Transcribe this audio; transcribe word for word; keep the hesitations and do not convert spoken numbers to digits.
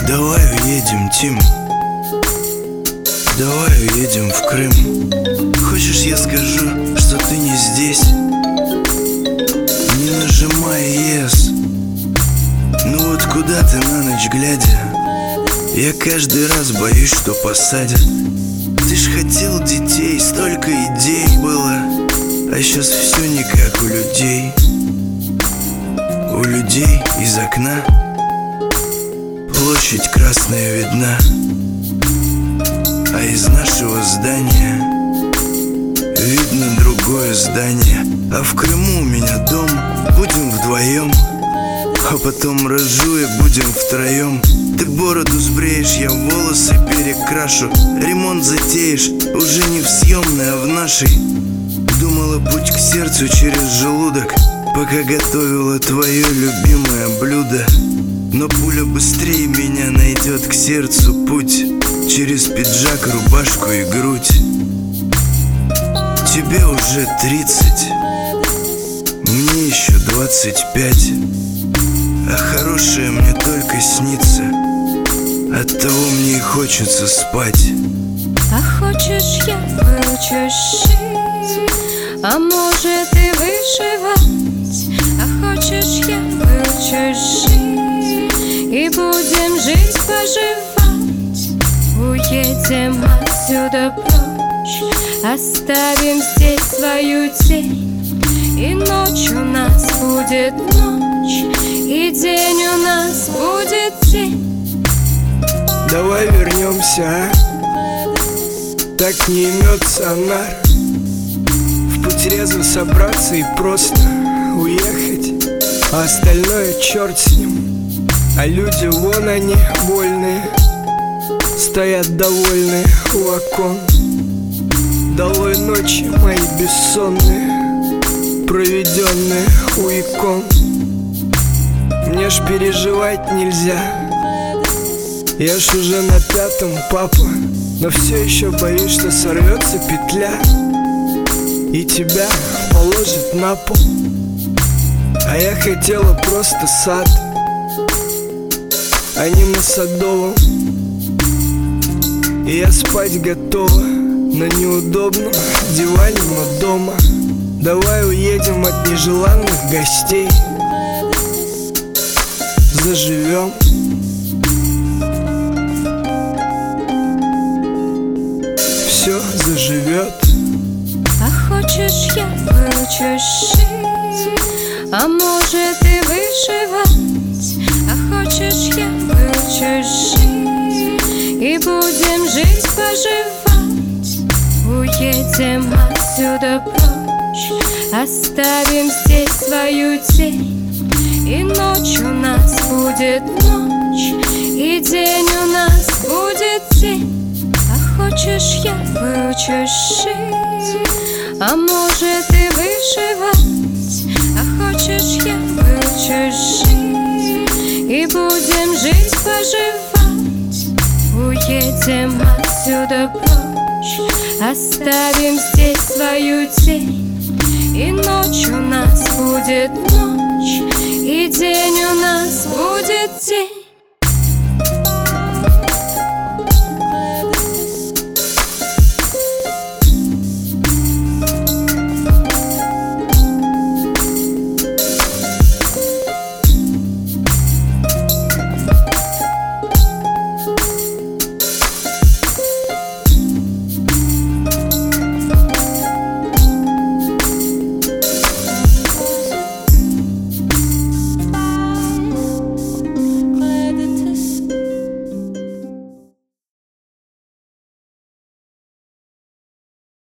Давай уедем, Тим. Давай уедем в Крым. Хочешь, я скажу, что ты не здесь? Не нажимай ес. Ну вот куда ты на ночь глядя? Я каждый раз боюсь, что посадят. Ты ж хотел детей, столько идей было, а сейчас все не как у людей. У людей из окна площадь красная видна, а из нашего здания видно другое здание. А в Крыму у меня дом, будем вдвоем, а потом рожу и будем втроем. Ты бороду сбреешь, я волосы перекрашу, ремонт затеешь, уже не в съемной, а в нашей. Думала, путь к сердцу через желудок, пока готовила твое любимое блюдо. Но пуля быстрее меня найдет к сердцу путь через пиджак, рубашку и грудь. Тебе уже тридцать, мне еще двадцать пять, а хорошее мне только снится, оттого мне и хочется спать. А хочешь, я выучусь шить, а может и вышивать. А хочешь, я выучусь шить, и будем жить, поживать. Уедем отсюда прочь, оставим здесь свою тень, и ночь у нас будет ночь, и день у нас будет день. Давай вернемся, а? Так не имется нар. В путь резво собраться и просто уехать, а остальное черт с ним. А люди, вон они, вольные, стоят довольные у окон. Долой ночи мои бессонные, проведенные у икон. Мне ж переживать нельзя, я ж уже на пятом, папа, но все еще боюсь, что сорвется петля и тебя положит на пол. А я хотела просто сад, а не на Садовом. И я спать готова на неудобном диване, но дома. Давай уедем от нежеланных гостей, заживем. Все заживет. А хочешь, я выучусь шить, а может и вышивать. А хочешь, я выучусь шить, и будем жить, поживать. Уедем отсюда прочь, оставим здесь свою тень, и ночь у нас будет ночь, и день у нас будет день. Хочешь, я выучусь шить, а может и вышивать. А хочешь, я выучусь шить, и будем жить, поживать. Уедем отсюда прочь, оставим здесь свою тень, и ночь у нас будет ночь, и день у нас будет день.